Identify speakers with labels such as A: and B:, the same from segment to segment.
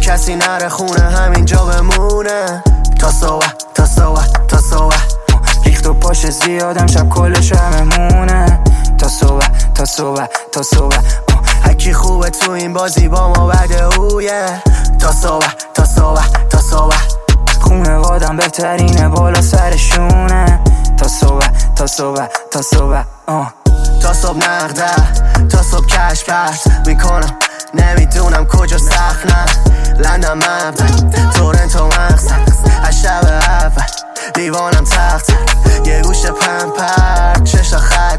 A: کسی نره خونه همینجا بمونه تا صبح تا صبح تا صبح.
B: ریخت و پاش زیادم شب کل شبمونه تا صبح تا صبح تا صبح.
A: هکی خوبه تو این بازی با ما بده اویه تا صبح تا صبح تا صبح.
B: خونه وادم بهترینه بالا سرشونه تا صبح تا صبح تا صبح.
A: تا صبح نقده تا صبح کش پرت میکنم نمیدونم کجا سخت نه لندن مبدن تورنتو مقصد از شب اول لیوانم تخت یه گوشه پمپر چشا خط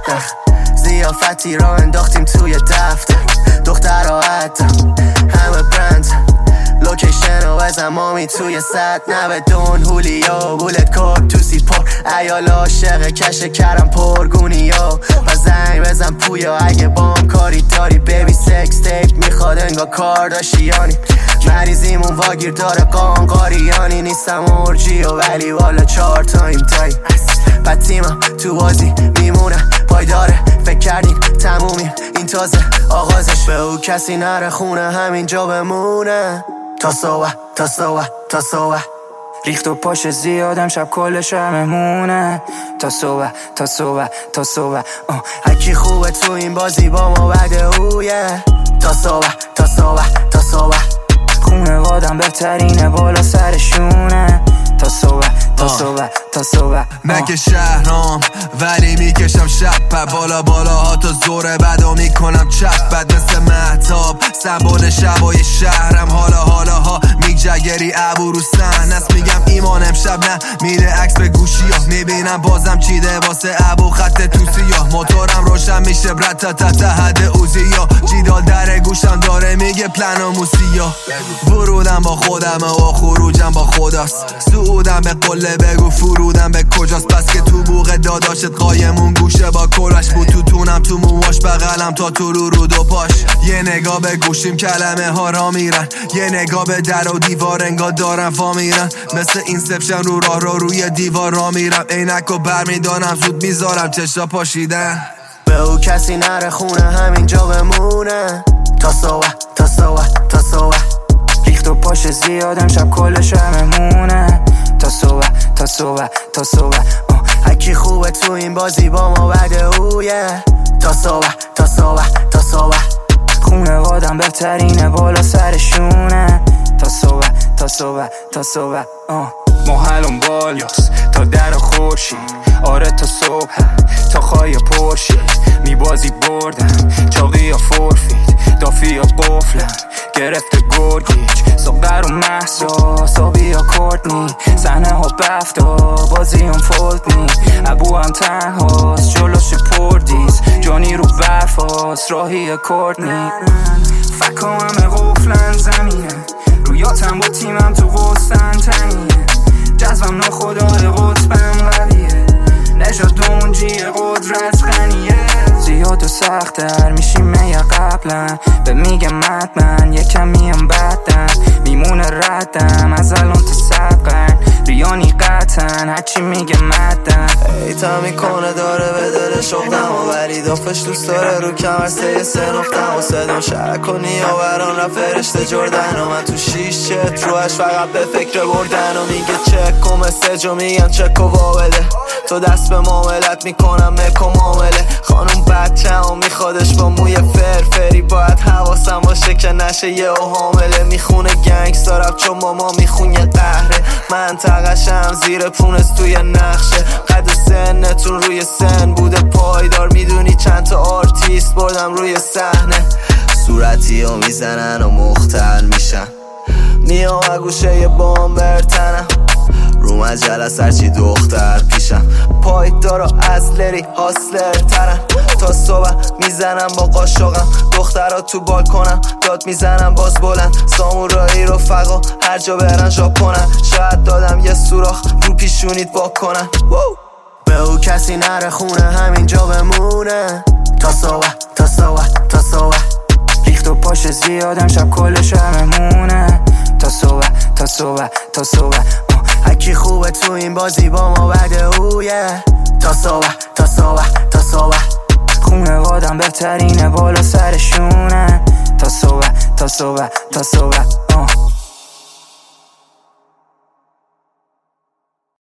A: زیافتی را انداختیم توی دفتر دختر را عدم همه برند لوکیشن و بزن مامی توی ست نبدون هولیا بولت کار تو سی پر ایال عاشق کش کرم پرگونیا و زنگ بزن پویا اگه بام کاری داری بیبی سکس تیپ میخواد انگا کارداشیانی مریضیمون واگیر داره قانقاریانی نیستم ارجیو ولی والا 4 تایم تایم بدتیمم تو بازی میمونه پایداره فکر کردیم تمومیم این تازه آغازش به او کسی نره خونه همینجا بمونه تا صبح تا صبح تا صبح.
B: ریخت و پاش زیادم شب کل شبمونه تا صبح تا صبح تا صبح.
A: هکی خوبه تو این بازی با ما بده اویه تا صبح تا صبح تا صبح.
B: خونه وادم بهترینه بالا سرشونه تا صبح تا صبح تا صبح.
C: مگه شهرام ولی میکشم شب بالا بالا ها تا زور بدا میکنم چپ بد مثل مهتاب سمبول شبای شهرم حالا ها میجگری ابو رو سن است میگم ایمان امشب نه میره عکس به گوشی ها میبینم بازم چیده واسه ابو خط توسی ها موتورم روشن میشه برد تا حد اوزی ها جیدال در گوشم داره میگه پلن و موسی ها ورودم با خودمه و خروجم با خداست سعودم به قله بگو فرودم به کجاست پس که تو بوق داداشت قایمون گوشه با کلش بود تو تونم تو موهاش بغلم تا تو رو دو پاش یه نگاه به گوشیم کلمه ها را میرن یه نگاه به در و دیوار انگار دارم فا میرن مثل اینسپشن رو راه رو روی دیوار را میرم عینک و برمیدارم زود میذارم چشا پاشیدن
A: به او کسی نره خونه همینجا بمونه تا صبح تا صبح تا صبح.
B: ریخت و پاش زیادم شب کل شبمونه تا صبح تا صبح تا صبح.
A: هکی خوبه تو این بازی با ما بده اویه تا صبح تا صبح تا صبح.
B: خونه وادم بهترینه بالا سرشونه تا صبح تا صبح تا صبح. محلم بالاست تا در خورشید آره تا صبح تا خواهی پرشید میبازی بردم چاقی یا فورفید دافی یا قفلم گرفته گرگیج ساقر و محسا سابی یا کورتنی صحنه ها بفتا بازی هم فولتنی ابو هم تنهاست جلوش پردیز جانی رو برفاست راهی کورتنی فکا همه قفلن زمینه رویاتم با تیمم تو غستن تنیه جذبم ناخدای قطبم قویه نجات اونجی قدرت غنیه زیاد و سختر میشیم یا قبلا به میگم مدمن یکم میم بدن میمونه ردم از الان تا 100 قرن ریانی قطن هرچی میگه مدن
A: ایتا میکنه داره به دل شغلم و ولی دافش دوست داره رو کمر سه نفتم و صدام شرک و نیاوران را فرشته جردن و من تو 6 چت روش فقط به فکر بردن و میگه چک و مسیج و میگن چک و وابده تو دست به معاملت میکنم مک و معامله خانوم بچه هم میخوادش با موی فرفری باید حواسم باشه که نشه یه و حامله میخونه گنگستر رپ چون ماما میخونه قهره منطقشم زیر پونس توی نقشه قد سنتون روی سن بوده پایدار میدونی چند تا آرتیست بردم روی صحنه صورتی رو میزنن و مختل میشن میام و گوشه یه بام برتنم رو مجله سرچی دختر پیشم پایدار و از لری هاسلر ترن تا صبح میزنم با قاشقم دخترها تو بالکنم داد میزنم باز بلند سامورایی رفقا هر جا برن ژاپنن شاید دادم یه سوراخ رو پیشونیت واکنن به او کسی نره خونه همینجا بمونه تا صبح تا صبح تا صبح.
B: ریخت و پاش زیادم شب کل شبمونه تا صبح تا صبح تا صبح.
A: هکی خوبه تو این بازی با ما بده اویه تا صبح تا صبح تا صبح.
B: خونه وادم بهترینه بالا سرشونه تا صبح تا صبح تا صبح.